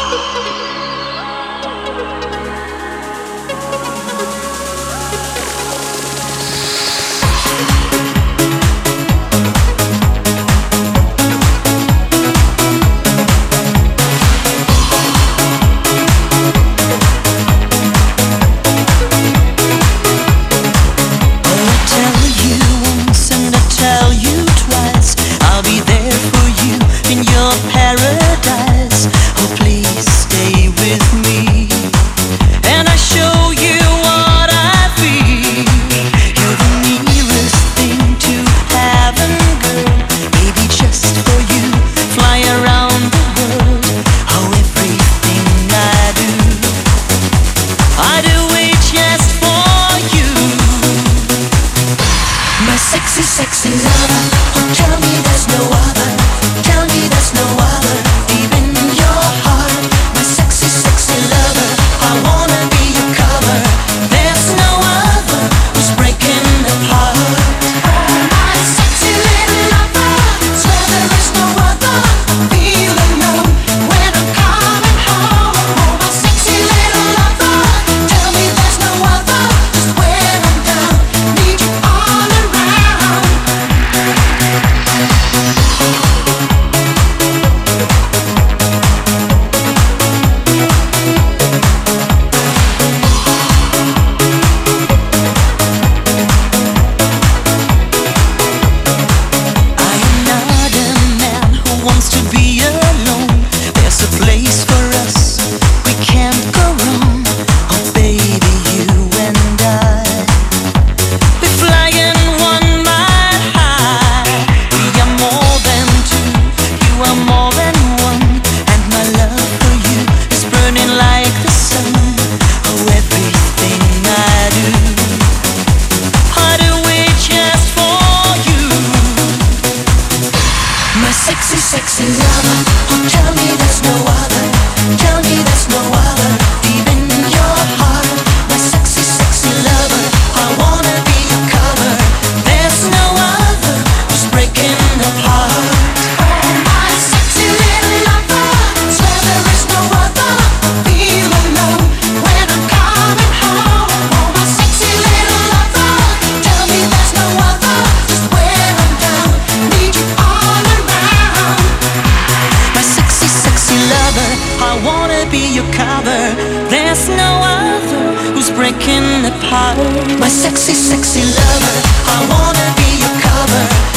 Sexy lover, oh tell me there's no other. Tell me there's no other. Deep in your heart, my sexy, sexy lover. I wanna be your cover. There's no other who's breaking apart. My sexy little lover, swear there is no other. Feel alone when I'm coming home. Oh, my sexy little lover, tell me there's no other. Just when I'm down, need you all around. Sexy, sexy lover, oh tell me there's no other. Tell me there's no other. Deep in your heart, my sexy, sexy lover. I wanna be your cover. There's no other who's breaking apart. Oh, my sexy little lover, swear there is no other. Feel alone when I'm coming home. Oh, my sexy little lover, tell me there's no other. Just when I'm down, need you all around. My sexy, sexy lover, I wanna be your cover. There's no other who's breaking apart. My sexy, sexy lover, I wanna be your cover.